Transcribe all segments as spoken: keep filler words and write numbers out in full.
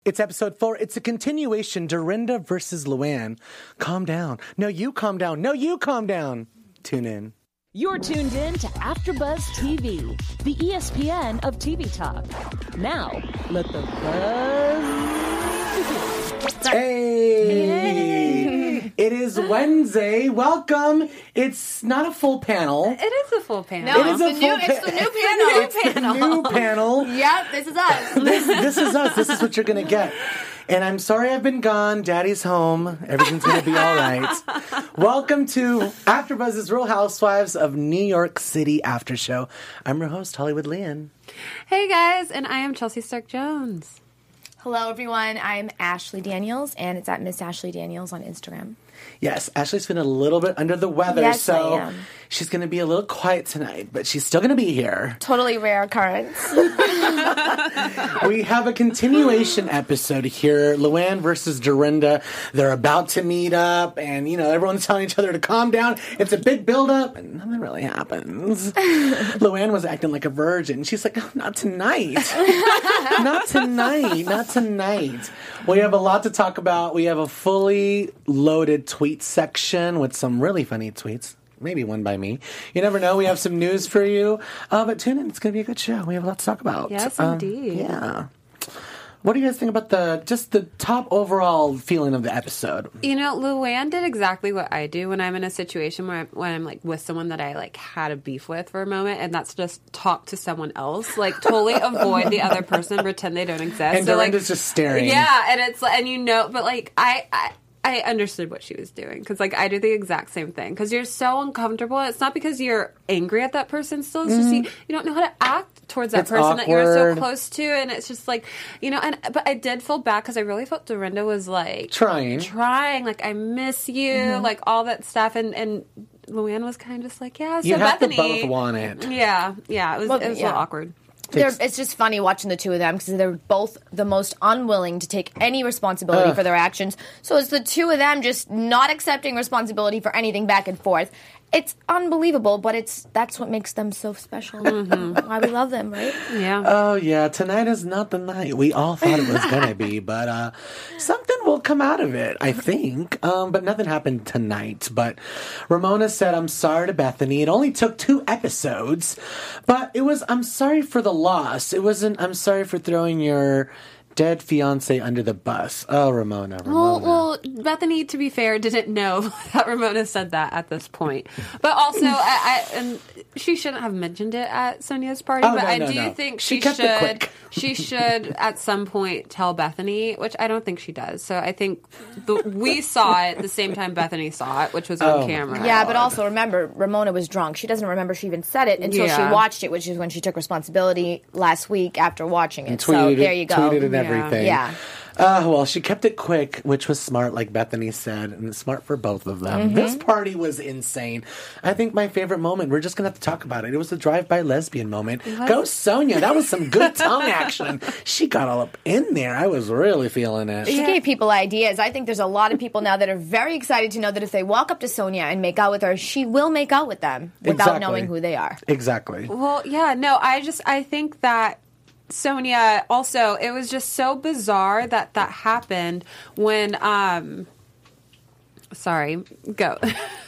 It's episode four. It's a continuation. Dorinda versus Luann. Calm down. No, you calm down. No, you calm down. Tune in. You're tuned in to AfterBuzz T V, the E S P N of T V talk. Now, let the buzz begin. Hey! Yay. It is Wednesday. Welcome. It's not a full panel. It is a full panel. No, it is it's, a the full new, pa- it's the new panel. It's the new panel. Yep, this is us. This, this is us. This is what you're going to get. And I'm sorry I've been gone. Daddy's home. Everything's going to be all right. Welcome to AfterBuzz's Real Housewives of New York City After Show. I'm your host, Hollywood Leanne. Hey, guys, and I am Chelsea Stark-Jones. Hello, everyone. I'm Ashley Daniels, and it's at Miss Ashley Daniels on Instagram. Yes, Ashley's been a little bit under the weather, yes, so I am. She's going to be a little quiet tonight, but she's still going to be here. Totally rare occurrence. We have a continuation episode here, Luann versus Dorinda. They're about to meet up, and, you know, everyone's telling each other to calm down. It's a big build-up, and nothing really happens. Luann was acting like a virgin. She's like, oh, not tonight. Not tonight. Not tonight. We have a lot to talk about. We have a fully loaded tweet section with some really funny tweets. Maybe one by me. You never know. We have some news for you. Uh, but tune in. It's going to be a good show. We have a lot to talk about. Yes, Uh, indeed. yeah. What do you guys think about the just the top overall feeling of the episode? You know, Luann did exactly what I do when I'm in a situation where I'm, when I'm like with someone that I like had a beef with for a moment, and that's just talk to someone else. Like totally avoid the other person, pretend they don't exist. And so, Dorinda's like, just staring. Yeah, and it's and you know, but like I. I I understood what she was doing because, like, I do the exact same thing because you're so uncomfortable. It's not because you're angry at that person still. It's just you, you don't know how to act towards that It's person that you're so awkward. close to, and it's just like, you know. And but I did feel bad because I really felt Dorinda was like Trying. trying, like I miss you, like all that stuff, and and Luann was kind of just like, yeah. So You have Bethany, to both want it. yeah, yeah. It was Well, it was a yeah. little awkward. They're, it's just funny watching the two of them because they're both the most unwilling to take any responsibility Ugh. for their actions. So it's the two of them just not accepting responsibility for anything back and forth. It's unbelievable, but it's that's what makes them so special. Mm-hmm. Why we love them, right? Yeah. Oh, yeah. Tonight is not the night we all thought it was going to be, but uh, something will come out of it, I think. Um, but nothing happened tonight. But Ramona said, I'm sorry to Bethany. It only took two episodes, but it was, I'm sorry for the loss. It wasn't, I'm sorry for throwing your dead fiance under the bus. Oh, Ramona, Well, Ramona. well, Bethany, to be fair, didn't know that Ramona said that at this point. But also, I, I and she shouldn't have mentioned it at Sonia's party. Oh, but no, I no, do no. think She she, kept it should. quick. She should at some point tell Bethany, which I don't think she does. So I think the, we saw it the same time Bethany saw it, which was on Oh, camera. Yeah, but also remember, Ramona was drunk. She doesn't remember she even said it until Yeah. she watched it, which is when she took responsibility last week after watching it. And So tweeted, there you go. tweeted and Yeah. everything. Yeah. Uh, well, she kept it quick, which was smart, like Bethany said, and it's smart for both of them. Mm-hmm. This party was insane. I think my favorite moment, we're just going to have to talk about it. It was the drive-by lesbian moment. Go Sonia. That was some good tongue action. She got all up in there. I was really feeling it. She gave people ideas. I think there's a lot of people now that are very excited to know that if they walk up to Sonia and make out with her, she will make out with them without Exactly. knowing who they are. Exactly. Well, yeah, no, I just I think that Sonia also it was just so bizarre that that happened when um sorry, go.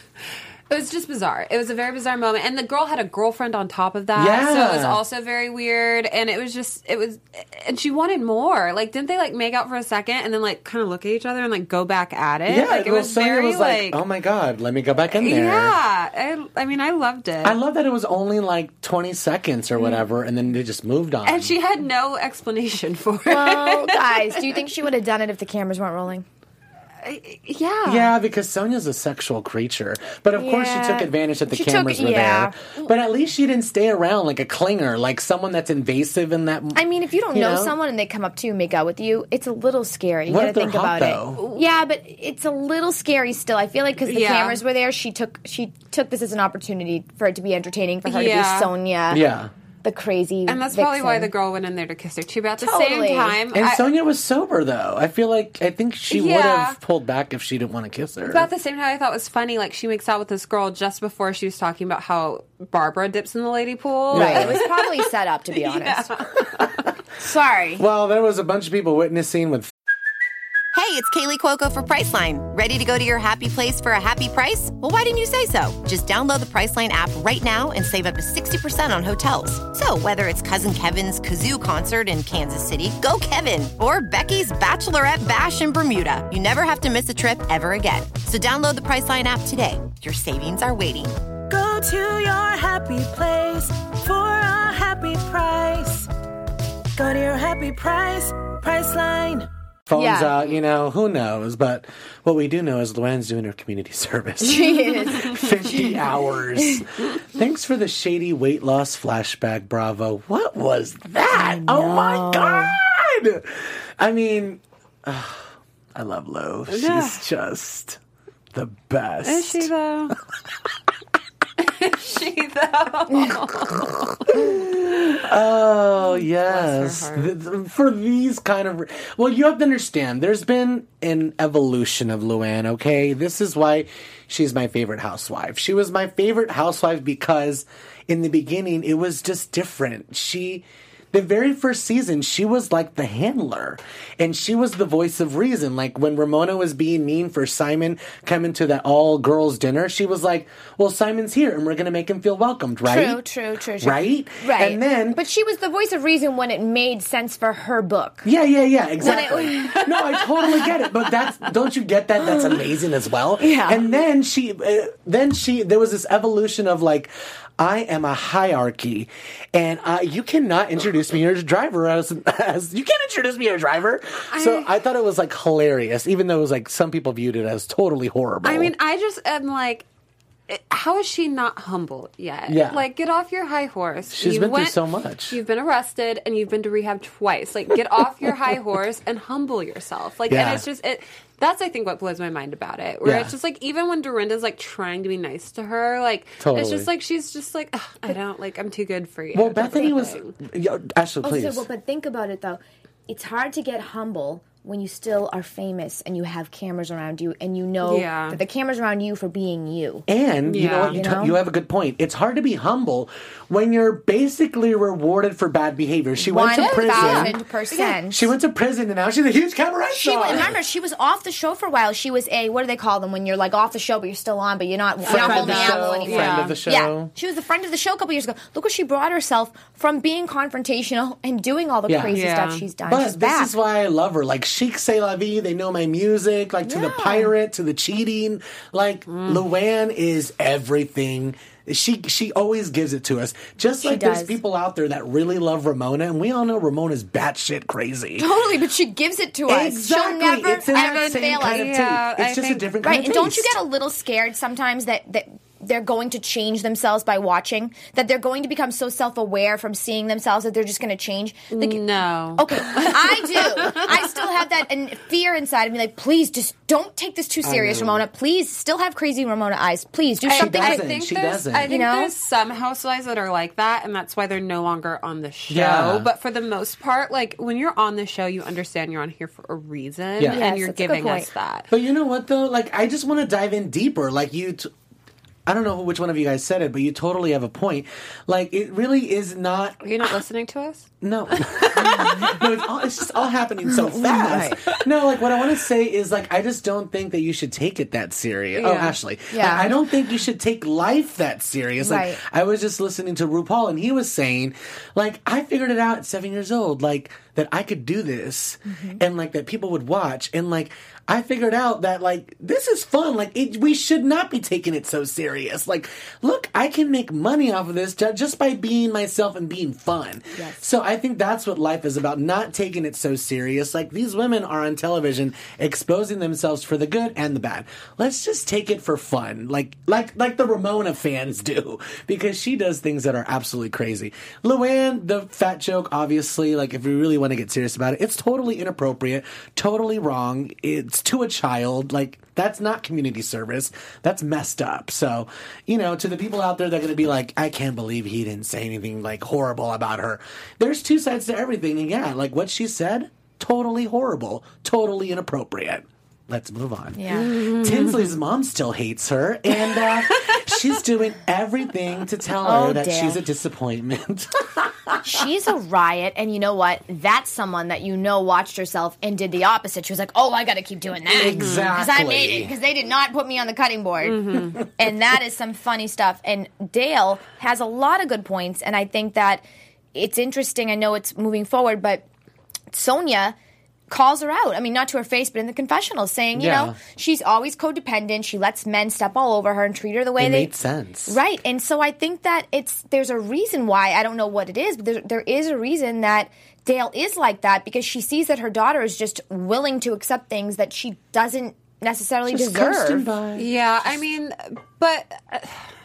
It was just bizarre. It was a very bizarre moment. And the girl had a girlfriend on top of that. Yeah. So it was also very weird. And it was just, it was, and she wanted more. Like, didn't they, like, make out for a second and then, like, kind of look at each other and, like, go back at it? Yeah, like, it well, was Sonia very, was like, oh my God, let me go back in there. yeah. I, I mean, I loved it. I love that it was only like twenty seconds or whatever, and then they just moved on. and she had no explanation for it. Well, guys, do you think she would have done it if the cameras weren't rolling? yeah. Yeah, because Sonia's a sexual creature. But of course she Yeah. took advantage that the She took- cameras were yeah. there. But at least she didn't stay around like a clinger, like someone that's invasive in that. I mean, if you don't You know, know? someone and they come up to you and make out with you, it's a little scary. You What gotta if they're think hot, about though? it. Yeah, but it's a little scary still. I feel like because the Yeah. cameras were there, she took she took this as an opportunity for it to be entertaining, for her Yeah. to be Sonia, Yeah. the crazy And that's probably why vixen. the girl went in there to kiss her too. But at the Totally. same time, And I, Sonia was sober, though. I feel like, I think she would Yeah. have pulled back if she didn't want to kiss her. but at the same time, I thought it was funny. Like she makes out with this girl just before she was talking about how Barbara dips in the lady pool. Right, it was probably set up, to be honest. Sorry. Well, there was a bunch of people witnessing with. Hey, it's Kaylee Cuoco for Priceline. Ready to go to your happy place for a happy price? Well, why didn't you say so? Just download the Priceline app right now and save up to sixty percent on hotels. So whether it's Cousin Kevin's Kazoo Concert in Kansas City, go Kevin, or Becky's Bachelorette Bash in Bermuda, you never have to miss a trip ever again. So download the Priceline app today. Your savings are waiting. Go to your happy place for a happy price. Go to your happy price, Priceline. Phones Yeah. out, you know, who knows? But what we do know is Luann's doing her community service. She is. fifty hours. Thanks for the shady weight loss flashback, Bravo. What was that? Oh my God. I mean, uh, I love Lo. She's just the best. Is she though? Is she though? Oh, yes. Bless her heart. Th- th- For these kind of. Well, you have to understand, there's been an evolution of Luann, okay? This is why she's my favorite housewife. She was my favorite housewife because in the beginning, it was just different. She. The very first season, she was like the handler, and she was the voice of reason. Like when Ramona was being mean for Simon coming to that all-girls dinner, she was like, well, Simon's here, and we're going to make him feel welcomed, right? True, true, true, true. Right? Right. And then... But she was the voice of reason when it made sense for her book. Yeah, yeah, yeah, exactly. no, I totally get it. But that's, don't you get that? That's amazing as well. Yeah. And then she, uh, then she, there was this evolution of like, I am a hierarchy, and uh, you cannot introduce me as a driver as, as you can't introduce me as a driver. So I thought it was like hilarious, even though it was like some people viewed it as totally horrible. I mean, I just am like, how is she not humble yet? Yeah. Like, get off your high horse. She's You been through went- so much. You've been arrested and you've been to rehab twice. Like, get off your high horse and humble yourself. Like, Yeah. and it's just it. That's I think what blows my mind about it. Where Yeah. it's just like even when Dorinda's like trying to be nice to her, like Totally. it's just like she's just like "Ugh, I don't like I'm too good for you. well, type Bethany of was. thing. Yo, Ashley, please. Also, well, but think about it though. It's hard to get humble when you still are famous and you have cameras around you and you know Yeah. that the cameras around you for being you. And you know Yeah. what? You, You t- know? you have a good point. It's hard to be humble when you're basically rewarded for bad behavior. She went to One prison. thousand percent. She went to prison, and now she's a huge cabaret She star. was, remember, she was off the show for a while. She was a, what do they call them when you're like off the show but you're still on, but you're not, you're Friend not of holding the the show, apple anymore. friend Yeah. of the show. Yeah, she was the friend of the show a couple years ago. Look what she brought herself from being confrontational and doing all the Yeah. crazy Yeah. stuff she's done. But she's this back. is why I love her. Like, chic, c'est la vie. They know my music. Like, to the Yeah. pirate, to the cheating. Like, Luann is everything. She she always gives it to us. Just She like there's does. people out there that really love Ramona, and we all know Ramona's batshit crazy. Totally, but she gives it to us. Exactly. She'll never, It's in that ever same fail kind us. of Yeah, taste. It's I just a think- different kind Right, of and don't you taste. get a little scared sometimes that, that they're going to change themselves by watching? That they're going to become so self-aware from seeing themselves that they're just going to change? Like, No. Okay, I do. I still have that and fear inside of me. Like, please, just don't take this too serious, know. Ramona. Please, still have crazy Ramona eyes. Please do I- something. doesn't. I think She there's, doesn't. I think You know? there's some housewives that are like that, and that's why they're no longer on the show. Yeah. But for the most part, like when you're on the show, you understand you're on here for a reason, Yeah. and Yes, you're that's a good giving point. us that. But you know what though? Like, I just want to dive in deeper. Like you, t- I don't know which one of you guys said it, but you totally have a point. Like, it really is not. Are you not listening to us? No, no, it's, all, it's just all happening so fast. No, like what I want to say is like I just don't think that you should take it that serious. Oh, Yeah. Ashley, Yeah. Like, I don't think you should take life that serious. Like Right. I was just listening to RuPaul, and he was saying, like I figured it out at seven years old, like that I could do this, and like that people would watch, and like. I figured out that like this is fun. Like it, we should not be taking it so serious. Like, look, I can make money off of this ju- just by being myself and being fun. So I think that's what life is about, not taking it so serious. Like these women are on television exposing themselves for the good and the bad. Let's just take it for fun. Like like like the Ramona fans do, because she does things that are absolutely crazy. Luann, the fat joke, obviously, like if we really want to get serious about it, it's totally inappropriate, totally wrong. It's to a child. Like that's not community service. That's messed up. So, you know, to the people out there that are going to be like, I can't believe he didn't say anything like horrible about her. There's two sides to everything. And yeah, like what she said, totally horrible, totally inappropriate. let's move on. Yeah. Tinsley's mom still hates her, and uh, she's doing everything to tell her Oh, that Dale. she's a disappointment. She's a riot, and you know what? That's someone that you know watched herself and did the opposite. She was like, "Oh, I got to keep doing that Exactly. because I made it because they did not put me on the cutting board." And that is some funny stuff. And Dale has a lot of good points, and I think that it's interesting. I know it's moving forward, but Sonia calls her out. I mean, not to her face, but in the confessional, saying, you Yeah. know, she's always codependent. She lets men step all over her and treat her the way It they made sense. Right. And so I think that it's there's a reason why, I don't know what it is, but there, there is a reason that Dale is like that, because she sees that her daughter is just willing to accept things that she doesn't necessarily Just coasting deserve. by. Yeah, I mean, but uh,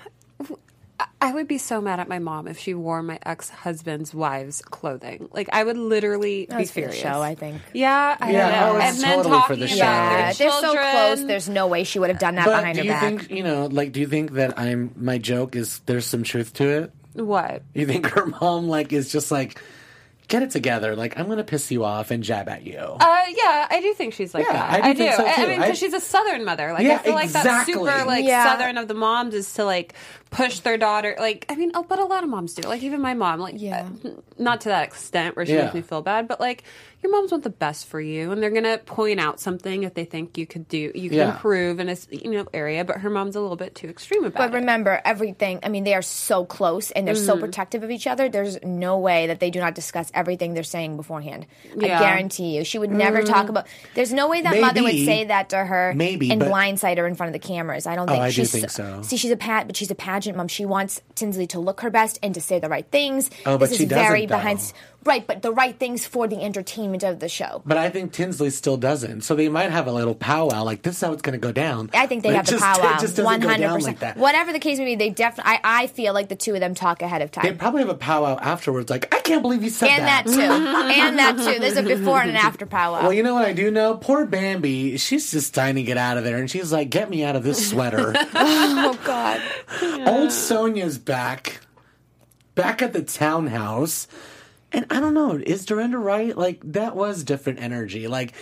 I would be so mad at my mom if she wore my ex-husband's wife's clothing. Like, I would literally That be was for the furious. show, I think. Yeah, I Yeah, know. oh, it's and then totally for talking the show. about Yeah, their they're so children. close. There's no way she would have done that But behind do her you back. think, you know, like, do you think that I'm, my joke is, there's some truth to it? What? You think her mom, like, is just like, get it together. Like, I'm going to piss you off and jab at you. Uh, yeah, I do think she's like Yeah, that. I do think so, I, I too. mean, I- because she's a Southern mother. Like, Yeah, I feel like exactly. that's super like Yeah. Southern of the moms is to like push their daughter. Like, I mean, oh, but a lot of moms do. Like, even my mom. Like, Yeah. uh, not to that extent where she Yeah. makes me feel bad, but like your moms want the best for you, and they're gonna point out something if they think you could do, you can Yeah. improve in a s- you know area. But her mom's a little bit too extreme about But it. remember, everything, I mean, they are so close and they're Mm-hmm. so protective of each other. There's no way that they do not discuss everything they're saying beforehand. Yeah. I guarantee you. She would never talk about, there's no way that mother would Maybe. say that to her Maybe, and but- blindside her in front of the cameras. I don't Oh, think I do she's think so. See, she's a pat, but she's a pageant mom. She wants Tinsley to look her best and to say the right things. Oh, but this she is very doesn't, though. behind. Right, but the right things for the entertainment of the show. But I think Tinsley still doesn't. So they might have a little powwow, like, this is how it's going to go down. I think they But have it the just, powwow. It just doesn't One go hundred down percent. like that. Whatever the case may be, they definitely. I, I feel like the two of them talk ahead of time. They probably have a powwow afterwards, like, I can't believe you said And that too. And that too. There's a before and an after powwow. Well, you know what I do know? Poor Bambi, she's just dying to get out of there. And she's like, get me out of this sweater. Oh, God. Old Sonia's back. Back at the townhouse. And I don't know, is Dorinda right? Like, that was different energy. Like,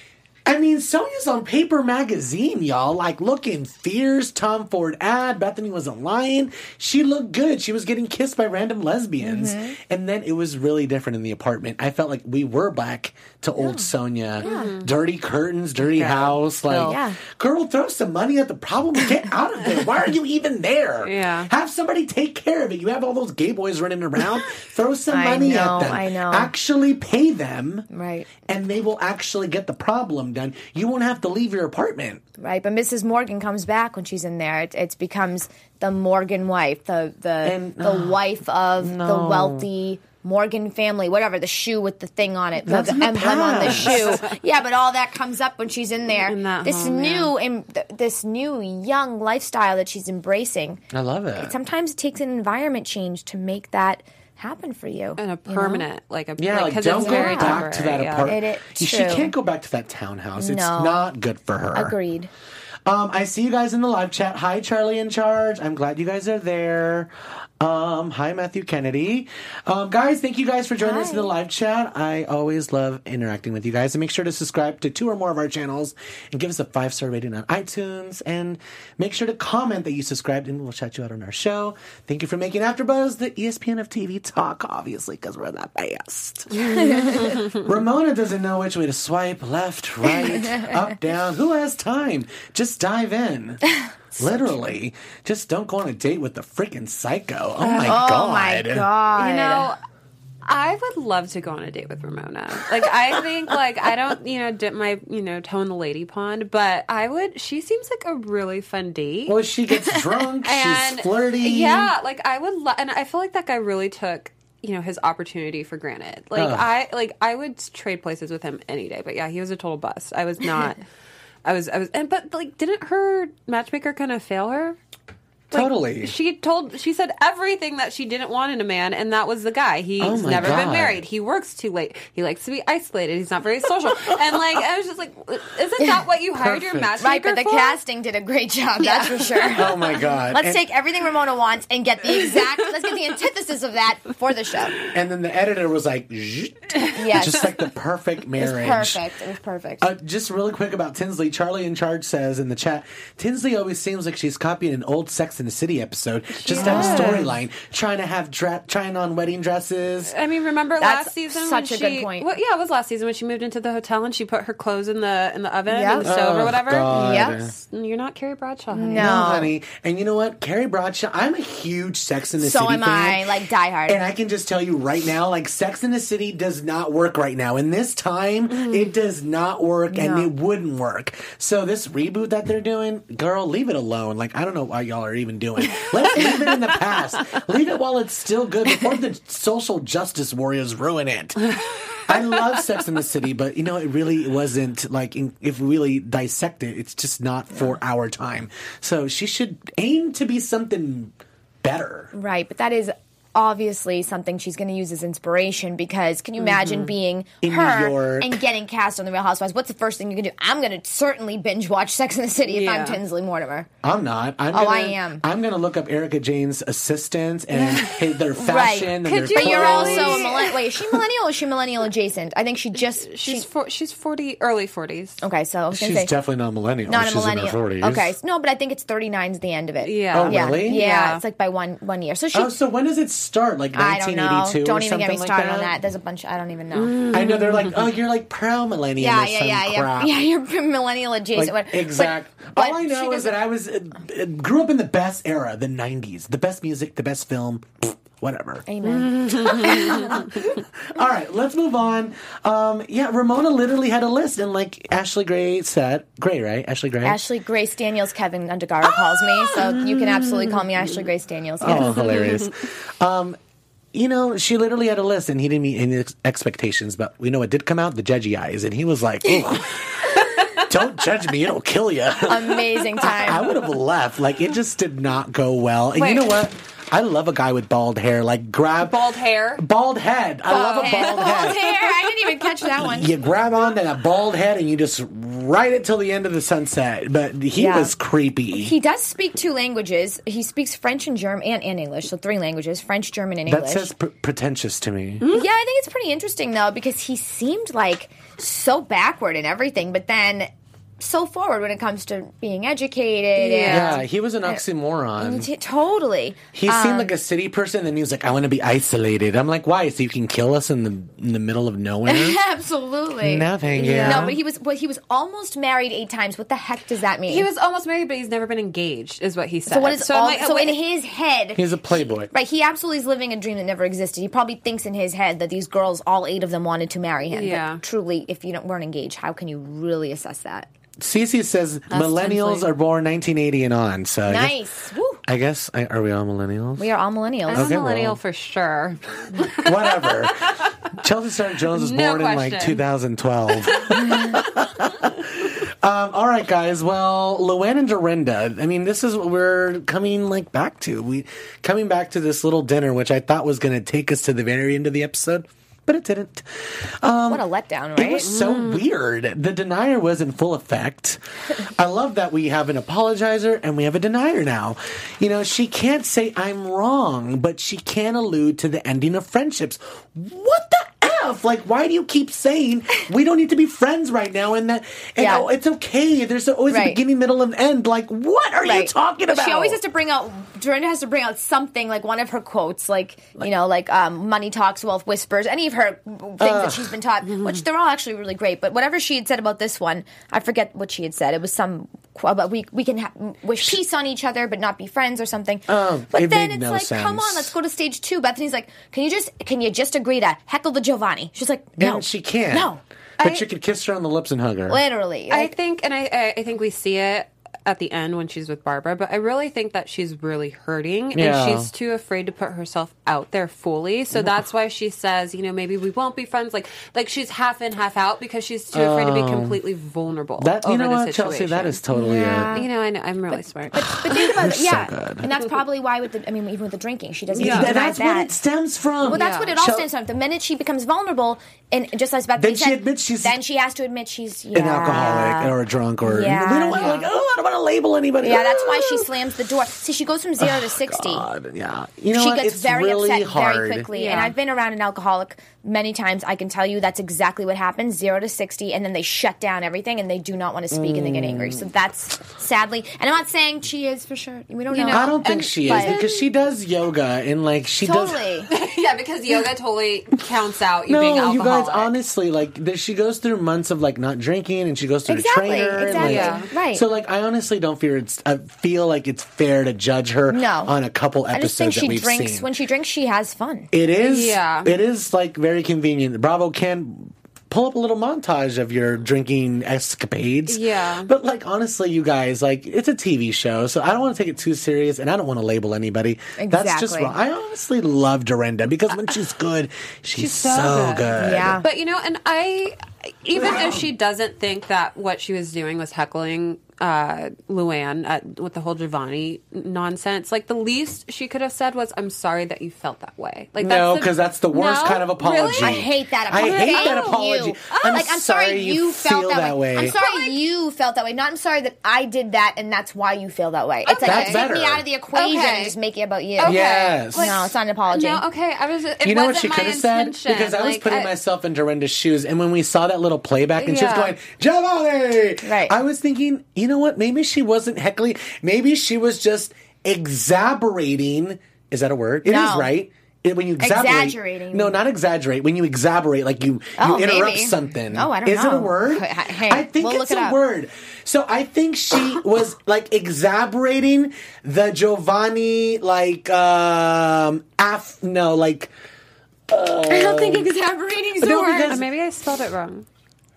I mean, Sonia's on Paper Magazine, y'all. Like, looking fierce. Tom Ford ad. Bethany wasn't lying. She looked good. She was getting kissed by random lesbians. Mm-hmm. And then it was really different in the apartment. I felt like we were back to old Sonia. Dirty curtains, dirty house. Like, Yeah. girl, throw some money at the problem. Get out of there. Why are you even there? Yeah. Have somebody take care of it. You have all those gay boys running around. Throw some I money know, at them. I know. Actually pay them. Right. And they will actually get the problem done. You won't have to leave your apartment. Right, but Missus Morgan comes back when she's in there. It, it becomes the Morgan wife, the the And- the wife of the no. wealthy Morgan family, whatever, the shoe with the thing on it, the, That's the in the emblem on the past. shoe. Yeah, but all that comes up when she's in there. In that this home, new em- th- this new young lifestyle that she's embracing. I love it. Sometimes it takes an environment change to make that happen for you. and a you know? permanent, like a Yeah, like, 'cause don't it's go very back to that temporary, yeah. apartment. It- it's She true. can't go back to that townhouse. It's No. not good for her. Agreed. Um, I see you guys in the live chat. Hi, Charlie in charge. I'm glad you guys are there. Um, hi, Matthew Kennedy. Um, guys, thank you guys for joining us in the live chat. I always love interacting with you guys. And make sure to subscribe to two or more of our channels and give us a five-star rating on iTunes. And make sure to comment that you subscribed and we'll shout you out on our show. Thank you for making AfterBuzz the E S P N of T V talk, obviously, because we're the best. Ramona doesn't know which way to swipe, left, right, up, down. Who has time? Just dive in. Literally. Just don't go on a date with the freaking psycho. Oh my god. Oh my god! You know, I would love to go on a date with Ramona. Like, I think, like, I don't, you know, dip my, you know, toe in the lady pond, but I would, she seems like a really fun date. Well, she gets drunk. and She's flirty. Yeah, like, I would, lo- and I feel like that guy really took, you know, his opportunity for granted. Like, Ugh. I, like, I would trade places with him any day, but yeah, he was a total bust. I was not, I was, I was, and, but, like, didn't her matchmaker kind of fail her? Totally. She told, she said everything that she didn't want in a man, and that was the guy. He's Oh my never God. been married. He works too late. He likes to be isolated. He's not very social. And like, I was just like, isn't that what you hired your Perfect. matchmaker Right, but the for? casting did a great job, that's for sure. Oh my God. Let's And- take everything Ramona wants and get the exact, let's get the antithesis of that for the show. And then the editor was like, "Zzz." Yes. Just like the perfect It was marriage. perfect. It was perfect. Uh, just really quick about Tinsley. Charlie in Charge says in the chat, Tinsley always seems like she's copying an old Sex and the City episode just to have a storyline, trying to have dra- trying on wedding dresses. I mean, remember That's last season? such when a good she, point. Well, yeah, it was last season when she moved into the hotel and she put her clothes in the in the oven Yep. and the stove Oh, or whatever. God. Yes. You're not Carrie Bradshaw, honey. No. No, honey. And you know what? Carrie Bradshaw, I'm a huge Sex and the So City am fan. I, like, diehard. And I can just tell you right now, like, Sex and the City does not work right now. In this time, it does not work, and No. it wouldn't work. So this reboot that they're doing, girl, leave it alone. Like, I don't know why y'all are even doing. Let's leave it in the past. Leave it while it's still good before the social justice warriors ruin it. I love Sex and the City, but you know, it really wasn't like, in, if we really dissect it, it's just not for our time. So she should aim to be something better. Right, but that is obviously something she's going to use as inspiration because can you imagine being In New her York. and getting cast on The Real Housewives? What's the first thing you're going to do? I'm going to certainly binge watch Sex and the City if Yeah. I'm Tinsley Mortimer. I'm not. I'm Oh, gonna, I am. I'm going to look up Erica Jane's assistants and hey, their fashion Right. and Could their you But you're clothes. also a millennial. Wait, is she millennial or is she millennial adjacent? I think she just She's she. for, she's forty, early forties. Okay, so I was going She's to say definitely not a millennial. not a She's millennial. in her forties. Okay, so- no, but I think it's thirty-nine is the end of it. Yeah. Oh, yeah, really? Yeah, Yeah. it's like by one one year. So she. Oh, so when does it start? Like I don't nineteen know. eighty-two Don't or even get me something started like on that? that. There's a bunch. I don't even know. I know they're like, oh, you're like pro millennial. Yeah, or yeah, some yeah, yeah. crap. Yeah, you're millennial adjacent. Like, But- exact. but All I she know is doesn't- that I was uh, uh, grew up in the best era, the nineties, the best music, the best film, pfft, whatever. Amen. All right, let's move on. Um, yeah, Ramona literally had a list, and like Ashley Gray said, Gray, right? Ashley Gray. Ashley Grace Daniels, Kevin Undergaro calls me, so you can absolutely call me Ashley Grace Daniels. Yes. Oh, hilarious. um, you know, she literally had a list, and he didn't meet any ex- expectations. But we know what did come out: the judgy eyes, and he was like, "Ooh, don't judge me; it'll kill you." Amazing time. I would have left. Like, it just did not go well. And Wait. you know what? I love a guy with bald hair. Like, grab Bald hair. bald head. I love a bald head. Bald hair. I didn't even catch that one. You grab onto that bald head and you just ride it till the end of the sunset. But he Yeah. was creepy. He does speak two languages. He speaks French and German and, and English, so three languages: French, German, and that English. says pr- pretentious to me. Yeah, I think it's pretty interesting though because he seemed like so backward in everything, but then so forward when it comes to being educated. Yeah, and, he was an oxymoron. T- totally. He seemed like a city person, and then he was like, "I want to be isolated." I'm like, "Why? So you can kill us in the in the middle of nowhere?" Absolutely. No, thank you. No, but he was well, he was almost married eight times. What the heck does that mean? He was almost married, but he's never been engaged, is what he said. so what is so I'm all, like, so wait, in his head He's a playboy. right, he absolutely is living a dream that never existed. He probably thinks in his head that these girls, all eight of them, wanted to marry him. Yeah. But truly, if you don't, weren't engaged, how can you really assess that? Cece says millennials Tinsley. are born nineteen eighty and on. So I guess, Nice. Woo. I guess I, are we all millennials? We are all millennials. I'm Okay, a millennial well. for sure. Whatever. Chelsea Stark Jones was No born in like question. twenty twelve. um, all right, guys. Well, Luann and Dorinda. I mean, this is what we're coming like back to. We coming back to this little dinner, which I thought was going to take us to the very end of the episode, but it didn't. What a letdown, right? It was so weird. The denier was in full effect. I love that we have an apologizer and we have a denier now. You know, she can't say I'm wrong, but she can allude to the ending of friendships. What the F? Like, why do you keep saying we don't need to be friends right now? And that, and Yeah. oh, it's okay. There's always a Right. beginning, middle, and end. Like, what are you Right. talking about? She always has to bring out. Dorinda has to bring out something like one of her quotes, like, you know, like um, "Money talks, wealth whispers." Any of her things that she's been taught, which they're all actually really great. But whatever she had said about this one, I forget what she had said. It was some qu- about we we can ha- wish peace on each other, but not be friends or something. Oh, but it then made it's no like, come sense. on, let's go to stage two. Bethany's like, can you just can you just agree to heckle the Giovanni? She's like, no, And she can't. No, But I- you could kiss her on the lips and hug her. literally. I Like, think, and I, I I think we see it at the end when she's with Barbara, but I really think that she's really hurting Yeah. and she's too afraid to put herself out there fully. So that's why she says, you know, maybe we won't be friends. Like, like she's half in, half out because she's too afraid to be completely vulnerable. That you over know the what, Chelsea, situation. that is totally Yeah. it. You know, I know, I'm really smart. But think about it, You're so yeah, good. and that's probably why with the, I mean, even with the drinking, she doesn't Yeah. deny That's that. what it stems from. Well, that's Yeah. what it all Chel- stems from. The minute she becomes vulnerable, and just as Beth Then Lee she said, admits she's- then she has to admit she's yeah. An alcoholic or a drunk or Yeah. we don't want to like. Oh, I don't want to label anybody. Yeah, that's why she Ah. slams the door. See, she goes from zero to sixty. God, yeah. You know She what? gets It's very really upset hard. very quickly. And Yeah. I've been around an alcoholic many times. I can tell you that's exactly what happens. Zero to sixty, and then they shut down everything, and they do not want to speak, and they get angry. So that's sadly. And I'm not saying she is for sure. We don't know. I don't think And- she is but- because she does yoga and like she does. Totally. yeah, because yoga totally counts out you being No, you alcoholic. guys, honestly, like th- she goes through months of like not drinking, and she goes through Exactly, a trainer. and, exactly. like, Yeah. Right. So, like, I honestly don't fear it's. I feel like it's fair to judge her No. on a couple I just think episodes that she we've drinks. seen. When she drinks, she has fun. It is. Yeah. It is like very convenient. Bravo can pull up a little montage of your drinking escapades. Yeah. But like honestly, you guys, like it's a T V show, so I don't want to take it too serious, and I don't want to label anybody. That's just Exactly. wrong. I honestly love Dorinda because when she's good, she's, She's so, so good. good. Yeah. But you know, and I, even if she doesn't think that what she was doing was heckling uh, Luann at, with the whole Giovanni nonsense, like the least she could have said was, "I'm sorry that you felt that way." Like No, the- because that's the worst No? kind of apology. Really? I hate that I apology. hate that Thank apology. you. I'm like, I'm sorry, sorry you, you felt feel that, that way. way. I'm sorry you felt that way. Not I'm sorry that I did that and that's why you feel that way. It's Okay. like, That's take me better. out of the equation Okay. and just make it about you. Okay. Yes. Like, No, it's not an apology. No, okay. I was. It You know what wasn't she my could have said? intention. Because I was Like, putting I- myself in Dorinda's shoes, and when we saw that little playback and she was Yeah. going, Giovanni! Right. I was thinking, you know what? Maybe she wasn't heckling. Maybe she was just exaggerating. Is that a word? It is, No. right? It, when you exaggerate. Exaggerating. No, not exaggerate. When you exaggerate, like you, Oh, you interrupt maybe. something. Oh, I don't is it know. a word? Hey, I think we'll it's look it a up. word. So I think she was like exaggerating the Giovanni, like, um, af, no, like, I don't think exaggerating is No, a word. because- Uh, maybe I spelled it wrong.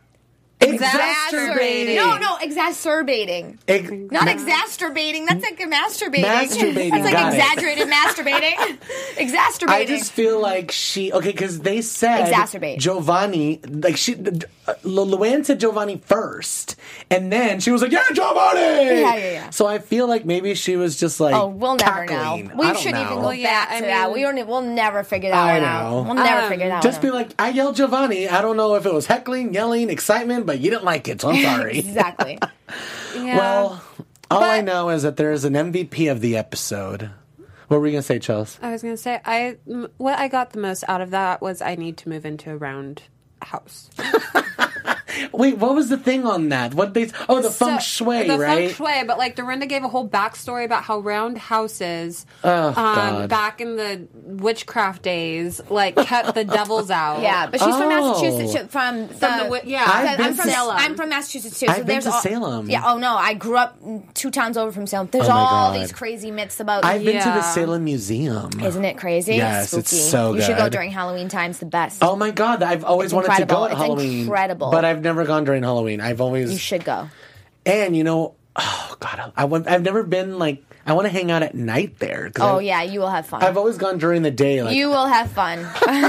exacerbating. No, no, exacerbating. Ex- Not exacerbating. That's like masturbating. Masturbating, That's like got it. exaggerated masturbating. Exacerbating. I just feel like she okay because they said Exacerbate. Giovanni like she uh, Lu- Luann said Giovanni first and then she was like yeah Giovanni Yeah, yeah, yeah. so I feel like maybe she was just like Oh, we'll never cackling. know. We I don't shouldn't know. even go yeah, back I to that. mean- We don't. We'll never figure that I one know. out. We'll never Um, figure that just one be out. like I yelled Giovanni I don't know if it was heckling yelling excitement but you didn't like it so I'm sorry. Exactly. Yeah. Well all I But- know is that there is an M V P of the episode. What were you gonna say, Chelsea? I was gonna say I m- what I got the most out of that was I need to move into a round house. Wait, what was the thing on that? What they? Oh, the feng So- shui, the right? feng shui, but like Dorinda gave a whole backstory about how round houses, Oh, um, God. back in the witchcraft days, like kept the devils out. Yeah, but she's from Oh. Massachusetts. she- From the, From the wi- yeah. I've I'm been from to- I'm from Massachusetts too. I've so been there's to all- Salem. Yeah. Oh no, I grew up two towns over from Salem. There's Oh, my all God. these crazy myths about. I've been to the Yeah. Salem Museum. Isn't it crazy? Yes, Spooky. it's so You should go good. during Halloween time's the best. Oh my God, I've always It's wanted to go incredible. at It's Halloween. incredible. But I've never gone during Halloween. I've always You should go. and you know, oh God, I want. I've never been like. I want to hang out at night there. 'cause Oh I've, yeah, you will have fun. I've always gone during the day. Like you will have fun.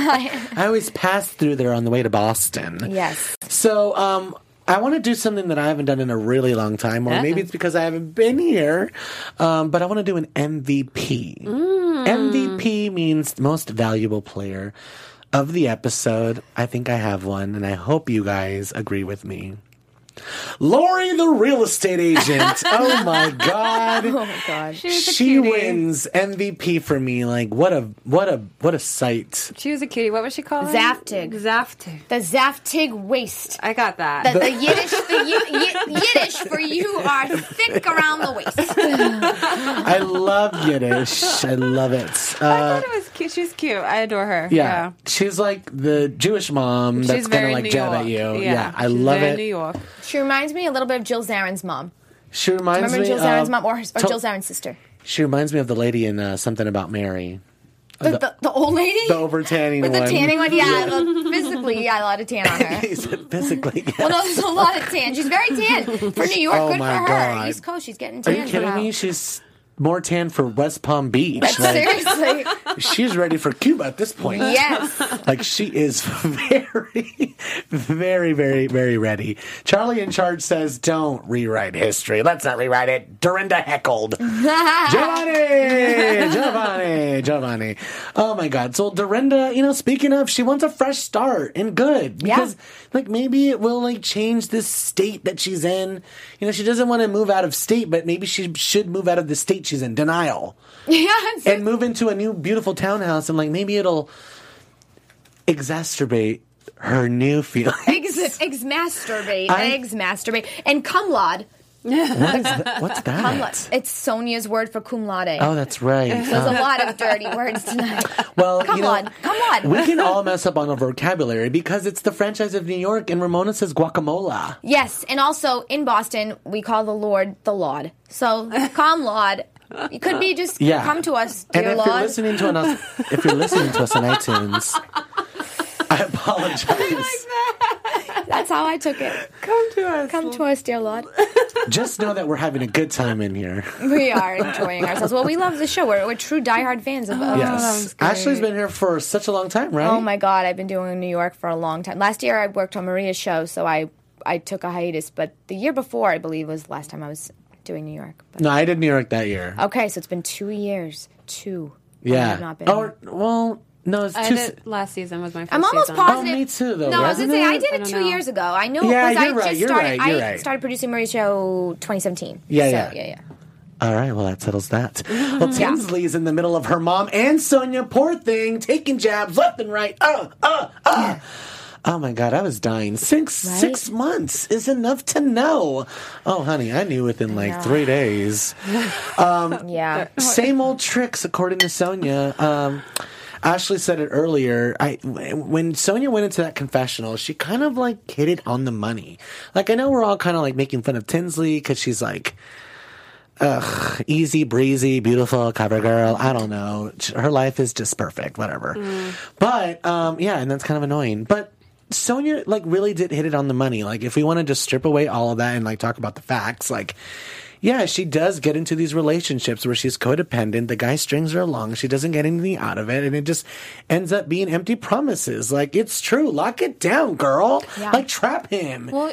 I always pass through there on the way to Boston. Yes. So, um, I want to do something that I haven't done in a really long time, or maybe it's because I haven't been here. Um, but I want to do an M V P. M V P means most valuable player of the episode. I think I have one, and I hope you guys agree with me. Lori, the real estate agent. Oh my God. Oh my god. She was a She cutie. wins M V P for me. Like what a what a what a sight. She was a cutie. What was she called? Zaftig. Zaftig. The Zaftig waist. I got that. The, the Yiddish, the Yi- Yi- Yiddish for you are thick around the waist. I love Yiddish. I love it. I Uh, thought it was cute. She's cute. I adore her. yeah. She's like the Jewish mom that's She's gonna very like New jab York. at you. Yeah, Yeah, I she's love very it. New York. She reminds me a little bit of Jill Zarin's mom. She reminds Remember me Jill Zarin's of, mom or, her, or to- Jill Zarin's sister? She reminds me of the lady in uh, Something About Mary. The, the, the old lady? The over tanning With one. the tanning one? Yeah, the physical physically, yeah, a lot of tan on her. He said physically. Yes. Well, no, there's a lot of tan. She's very tan. For New York, Oh, good for my her. God. East Coast, she's getting Are tan. you for kidding now. me? She's more tan for West Palm Beach. Like, Seriously. she's ready for Cuba at this point. Yes. Like, she is very, very, very, very ready. Charlie in Charge says, don't rewrite history. Let's not rewrite it. Dorinda heckled. Giovanni! Giovanni! Giovanni. Oh, my God. So, Dorinda, you know, speaking of, she wants a fresh start and good. Because, Yeah. like, maybe it will, like, change this state that she's in. You know, she doesn't want to move out of state, but maybe she should move out of the state she's in, denial. Yes. And move into a new beautiful townhouse, and like maybe it'll exacerbate her new feelings. Ex, ex masturbate, I- ex masturbate, and cum laude. What's that? What's that? Cum laude. It's Sonia's word for cum laude. Oh, that's right. There's Oh. a lot of dirty words tonight. Well, Cum you know, laude. Cum laude. we can all mess up on the vocabulary because it's the franchise of New York, and Ramona says guacamole. Yes, and also in Boston, we call the Lord the Lord. So, cum laude. It could be just Yeah. come to us, And dear if you're Lord. listening to us, if you're listening to us on iTunes, I apologize. That's how I took it. Come to us. Come to us, dear Lord. Just know that we're having a good time in here. We are enjoying ourselves. Well, we love the show. We're, we're true diehard fans of. of Yes. Ashley's been here for such a long time, right? Oh my God, I've been doing New York for a long time. Last year I worked on Maria's show, so I I took a hiatus. But the year before, I believe, was the last time I was doing New York. But, No, I did New York that year. okay, so it's been two years. Two. I Yeah. have not been Oh, here. well, no, it's I two. did last season was my first I'm almost season. positive. Oh, me too, though, No, I was wasn't gonna say I it? did I it don't two know. years ago. I know Yeah, because I you're right, just you're started. right, you're I right. started producing Maria's show twenty seventeen. Yeah, so, yeah. yeah, yeah. All right, well, that settles that. Well, Tinsley's in the middle of her mom and Sonia, poor thing, taking jabs left and right. Oh, oh, oh. Oh, my God, I was dying. Six Right? six months is enough to know. Oh, honey, I knew within like three days. Yeah. Same old tricks, according to Sonia. Um, Ashley said it earlier. I when Sonia went into that confessional, she kind of like hit it on the money. Like I know we're all kind of like making fun of Tinsley because she's like, ugh, easy breezy, beautiful cover girl. I don't know. Her life is just perfect. Whatever. But um, yeah, and that's kind of annoying. But Sonia like really did hit it on the money. Like if we want to just strip away all of that and like talk about the facts, like. Yeah, she does get into these relationships where she's codependent. The guy strings her along. She doesn't get anything out of it. And it just ends up being empty promises. Like, it's true. Lock it down, girl. Yeah. Like, trap him. Well,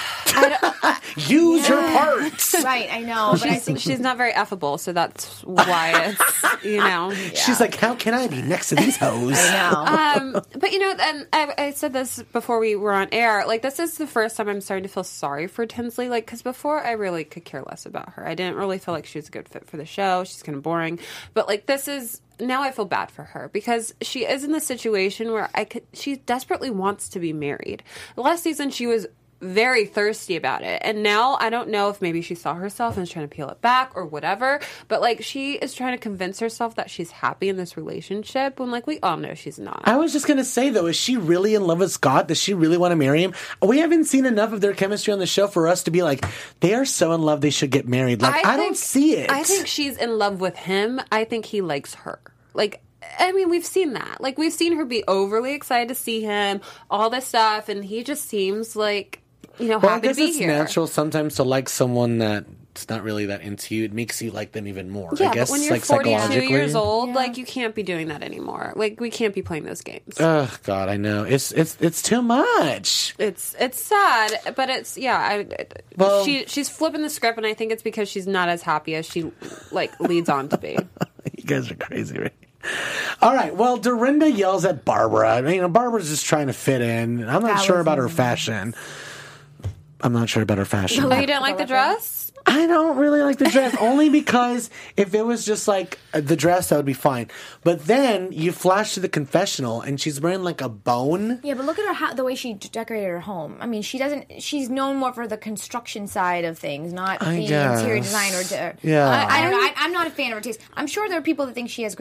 Use your parts. Right, I know, but I she's, think she's not very affable, so that's why it's, you know. She's like, how can I be next to these hoes? I know. Um, but you know, and I, I said this before we were on air. Like, this is the first time I'm starting to feel sorry for Tinsley. Like, because before I really could care less about her. I didn't really feel like she was a good fit for the show. She's kind of boring. But like, this is now I feel bad for her because she is in the situation where I could. She desperately wants to be married. Last season, she was very thirsty about it, and now I don't know if maybe she saw herself and is trying to peel it back or whatever, but like she is trying to convince herself that she's happy in this relationship when like we all know she's not. I was just going to say, though, is she really in love with Scott? Does she really want to marry him? We haven't seen enough of their chemistry on the show for us to be like, they are so in love they should get married. Like, I, don't think- see it. I think she's in love with him. I think he likes her. Like, I mean, we've seen that. Like, we've seen her be overly excited to see him, all this stuff, and he just seems like, you know, Well, I happy to guess be it's here. natural sometimes to like someone that's not really that into you. It makes you like them even more. Yeah, I guess, but when you're like forty-two psychologically. years old, like, you can't be doing that anymore. Like, we can't be playing those games. Oh God, I know. It's it's it's too much. It's it's sad, but it's yeah. I, Well- she she's flipping the script, and I think it's because she's not as happy as she like leads on to be. You guys are crazy, right? All right. Well, Dorinda yells at Barbara. I mean, you know, Barbara's just trying to fit in. I'm not That sure was about her fashion. I'm not sure about her fashion. Oh, you didn't like the dress? I don't really like the dress, only because if it was just like uh, the dress, that would be fine. But then you flash to the confessional, and she's wearing like a bone. Yeah, but look at her how, the way she d- decorated her home. I mean, she doesn't. She's known more for the construction side of things, not I the guess. interior design or. De- Yeah. I, I don't know. I, I'm not a fan of her taste. I'm sure there are people that think she has great taste.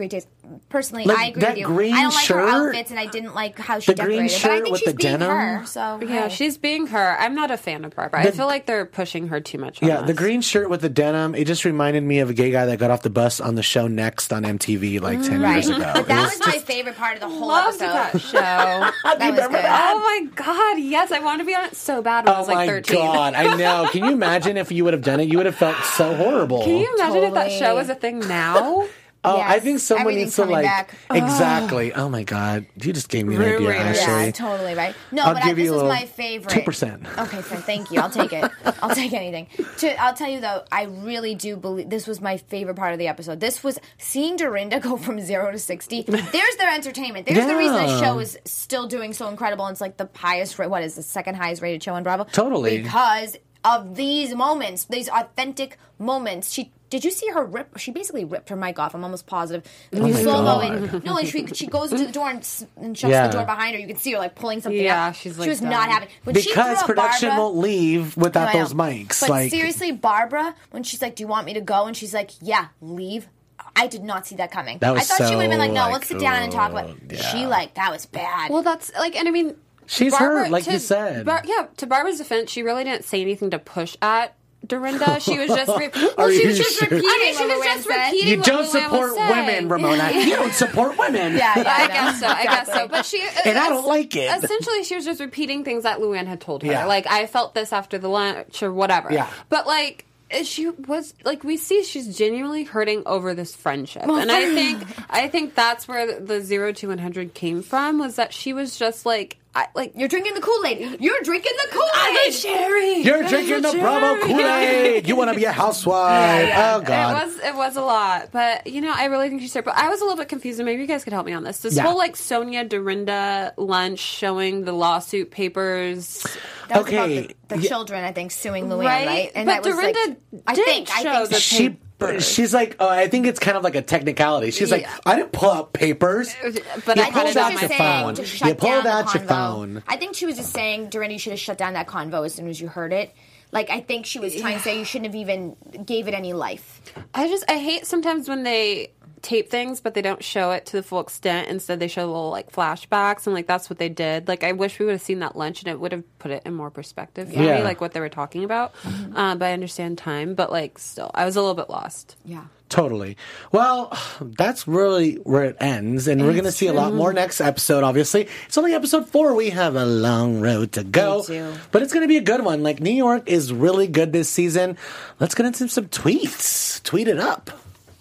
personally, Like, I agree that with you. green I don't like her shirt- outfits, and I didn't like how she the green decorated. But I shirt think with she's the being denim? her. So Yeah, hey. she's being her. I'm not a fan of Barbara. I The- feel like they're pushing her too much on Yeah, us. the green shirt with the denim, it just reminded me of a gay guy that got off the bus on the show Next on M T V like ten Right. years ago. But It that was was my just- favorite part of the whole Loved episode. that show. That was remember good. that? Oh my god, yes, I wanted to be on it so bad when I Oh was like my thirteen. god, I know. Can you imagine if you would have done it? You would have felt so horrible. Can you imagine if that Totally. show was a thing now? Oh, Yes, I think someone everything's needs to coming like back. exactly. Oh my god, you just gave me an Room idea, rater. Ashley. Yeah, totally right. No, I'll but I, give this you a was little my favorite. two percent. Okay, fine. Thank you. I'll take it. I'll take anything. To, I'll tell you though, I really do believe this was my favorite part of the episode. This was seeing Dorinda go from zero to sixty. There's their entertainment. There's the reason the Yeah. show is still doing so incredible. And it's like the highest, ra- what is the second highest rated show on Bravo? Totally. Because of these moments, these authentic moments. She. Did you see her rip? She basically ripped her mic off. I'm almost positive. Oh my Slow God. going. No, like she, she goes into the door and, s- and shuts Yeah. the door behind her. You can see her like pulling something Yeah, up. she's, she like, was done. not having when she Because threw a production Barbara, won't leave without No, I know. those mics. But like seriously, Barbara, when she's like, "Do you want me to go?" and she's like, "Yeah, leave." I did not see that coming. That was I thought she would have been so, like, "No, like, let's sit down and talk about." ugh, it. yeah. She like that was bad. Well, that's like, and I mean, She's Barbara- hurt, like to you said. Bar- yeah, to Barbara's defense, she really didn't say anything to push at Dorinda. She was just, re- well, Are she you was just sure? repeating. I mean, she what was Luann just said. repeating. you what don't Luann support was saying. women, Ramona. You don't support women. yeah, yeah, I know. guess so. I guess so. Exactly. But she And I don't like it. Essentially, she was just repeating things that Luann had told her. Yeah. Like, I felt this after the lunch or whatever. Yeah. But like, she was like, we see she's genuinely hurting over this friendship, and I think I think that's where the zero to one hundred came from. Was that she was just like, I like You're drinking the Kool-Aid. You're drinking the Kool-Aid. Sherry. You're drinking the Bravo Kool-Aid. You want to be a housewife. Oh, God. It was it was a lot, but you know, I really think she's there. But I was a little bit confused, and maybe you guys could help me on this. This Yeah. whole like Sonia Dorinda lunch showing the lawsuit papers. That was Okay. about the, the Yeah. children, I think, suing Luann, Right? right? And But that was Dorinda like, I did think, I show think the She, papers. she's like, oh, I think it's kind of like a technicality. She's like, Yeah. I didn't pull out papers. But You I I pulled think had it she on out was my your saying phone. to You shut pulled down the out your convo. phone. I think she was just saying, Dorinda, you should have shut down that convo as soon as you heard it. Like, I think she was trying to say you shouldn't have even gave it any life. I just I hate sometimes when they tape things but they don't show it to the full extent. Instead they show little like flashbacks, and like that's what they did. Like I wish we would have seen that lunch and it would have put it in more perspective for Yeah. me, like what they were talking about. Uh, but I understand time, but like still I was a little bit lost. Yeah. Totally. Well, that's really where it ends, and we're going to see a lot more next episode, obviously. It's only episode four. We have a long road to go. Me too. But it's going to be a good one. Like, New York is really good this season. Let's get into some tweets. Tweet it up.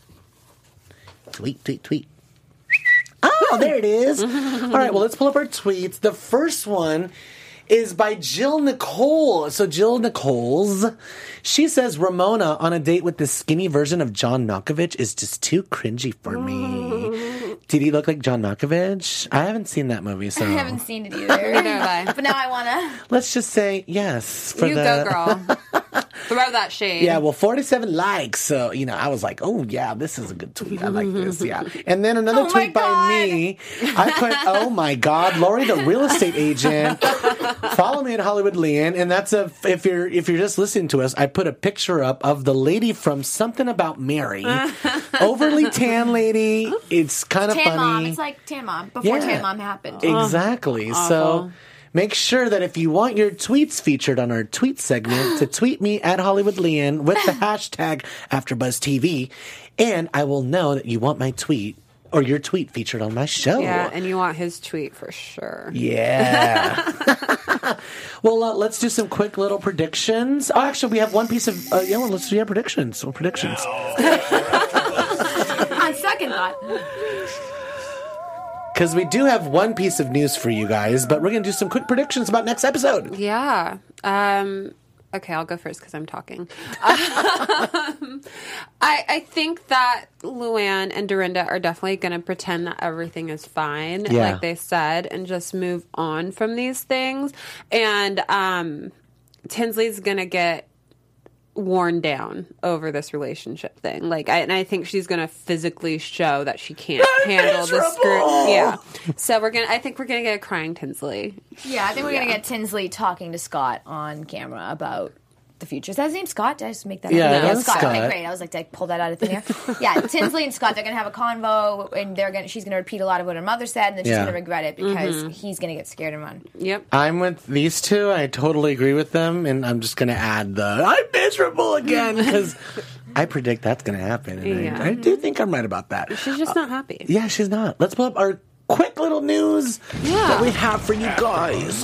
Tweet, tweet, tweet. Oh, there it is. All right, well, let's pull up our tweets. The first one is by Jill Nicole. So Jill Nicole's, she says, Ramona on a date with the skinny version of John Malkovich is just too cringy for me. Did he look like John Malkovich? I haven't seen that movie, so I haven't seen it either. Neither have I. But now I want to. let's just say yes. For You the, go, girl. Throw that shade. Yeah, well, forty-seven likes. So, you know, I was like, oh, yeah, this is a good tweet. I like this, yeah. And then another Oh my tweet by God. me. I put, oh, my God, Lori, the real estate agent. Follow me at Hollywood Leanne. And that's a, if you're if you're just listening to us, I put a picture up of the lady from Something About Mary. Overly tan lady. It's kind of Tan funny. Mom. It's like Tan Mom before Yeah. Tan Mom happened. Exactly. So make sure that if you want your tweets featured on our tweet segment, to tweet me at Hollywood Leanne with the hashtag AfterBuzzTV, and I will know that you want my tweet or your tweet featured on my show. Yeah, and you want his tweet for sure. Yeah. Well, uh, let's do some quick little predictions. Oh, actually, we have one piece of uh, yeah. Well, let's do our predictions. Some predictions. On second thought. Because we do have one piece of news for you guys, but we're going to do some quick predictions about next episode. Yeah. Um, okay, I'll go first because I'm talking. um, I, I think that Luann and Dorinda are definitely going to pretend that everything is fine, Yeah. like they said, and just move on from these things. And um, Tinsley's going to get worn down over this relationship thing. Like, I, and I think she's going to physically show that she can't handle the screw. Yeah. So we're going to, I think we're going to get a crying Tinsley. Yeah, I think we're going to get Tinsley talking to Scott on camera about the future. Is that his name, Scott? Did I just make that Yeah, up? that's Scott. Scott. Okay, great. I was like, did I pull that out of thin air? Yeah, Tinsley and Scott, they're going to have a convo, and they're going. She's going to repeat a lot of what her mother said, and then she's Yeah. going to regret it because he's going to get scared and run. Yep. I'm with these two. I totally agree with them, and I'm just going to add the I'm miserable again because I predict that's going to happen. And Yeah. I, I do think I'm right about that. She's just not happy. Yeah, she's not. Let's pull up our quick little news Yeah. that we have for you guys.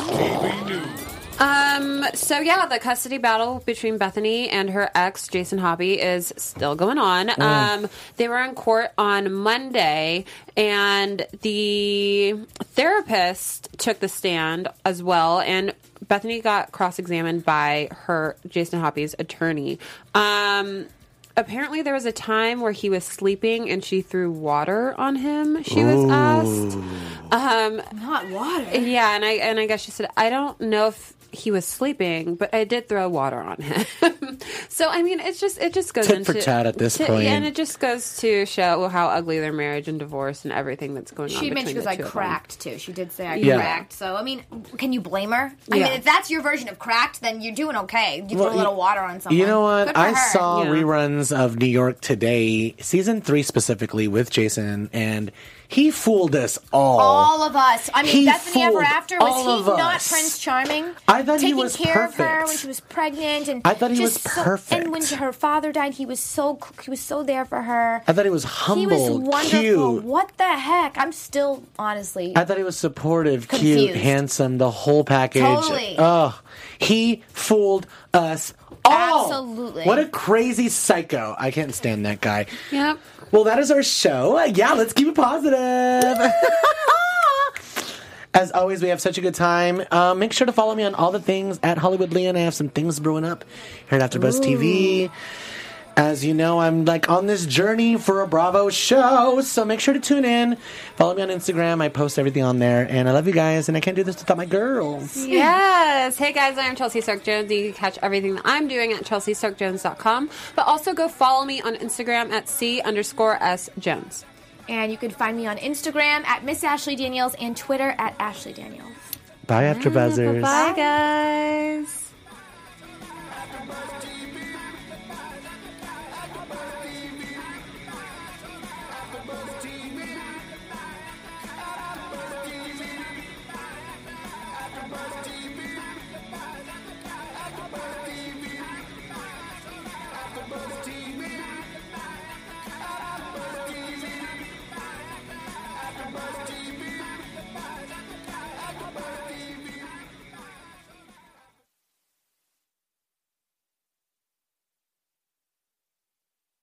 Um. So yeah, the custody battle between Bethany and her ex Jason Hoppy is still going on. Um. They were in court on Monday, and the therapist took the stand as well, and Bethany got cross-examined by her Jason Hoppy's attorney. Um. Apparently, there was a time where he was sleeping and she threw water on him. She was asked. Um, Not water. yeah, and I and I guess she said, I don't know if he was sleeping, but I did throw water on him. So I mean, it's just it just goes Tit into for tat at this to- point. yeah, and it just goes to show how ugly their marriage and divorce and everything that's going on. She mentioned between because the I two of them. cracked too. She did say I Yeah. cracked. So I mean, can you blame her? I Yeah. mean, if that's your version of cracked, then you're doing okay. You Well, throw a little you- water on someone. You know what? Good for I her. saw Yeah. reruns of New York Today, season three specifically, with Jason, and he fooled us all. All of us. I mean, He Bethany Ever fooled After, was all he of not us. Prince Charming? I thought he Taking was care of her perfect. when she was pregnant, and I thought he just was so- perfect. and when her father died, he was so he was so there for her. I thought he was humble, He was wonderful. cute. What the heck? I'm still honestly. I thought he was supportive, cute, Confused. handsome, the whole package. Totally. Oh, he fooled us all. Absolutely. What a crazy psycho. I can't stand that guy. Yep. Well, that is our show. Uh, Yeah, let's keep it positive. As always, we have such a good time. Uh, make sure to follow me on all the things at Hollywood Leon. I have some things brewing up here at AfterBuzz T V. As you know, I'm like on this journey for a Bravo show, so make sure to tune in. Follow me on Instagram. I post everything on there, and I love you guys. And I can't do this without my girls. Yes. Hey guys, I'm Chelsea Stark Jones. You can catch everything that I'm doing at chelsea stark jones dot com. But also go follow me on Instagram at C underscore S Jones. And you can find me on Instagram at Miss Ashley Daniels and Twitter at Ashley Daniels. Bye, AfterBuzzers. Bye guys.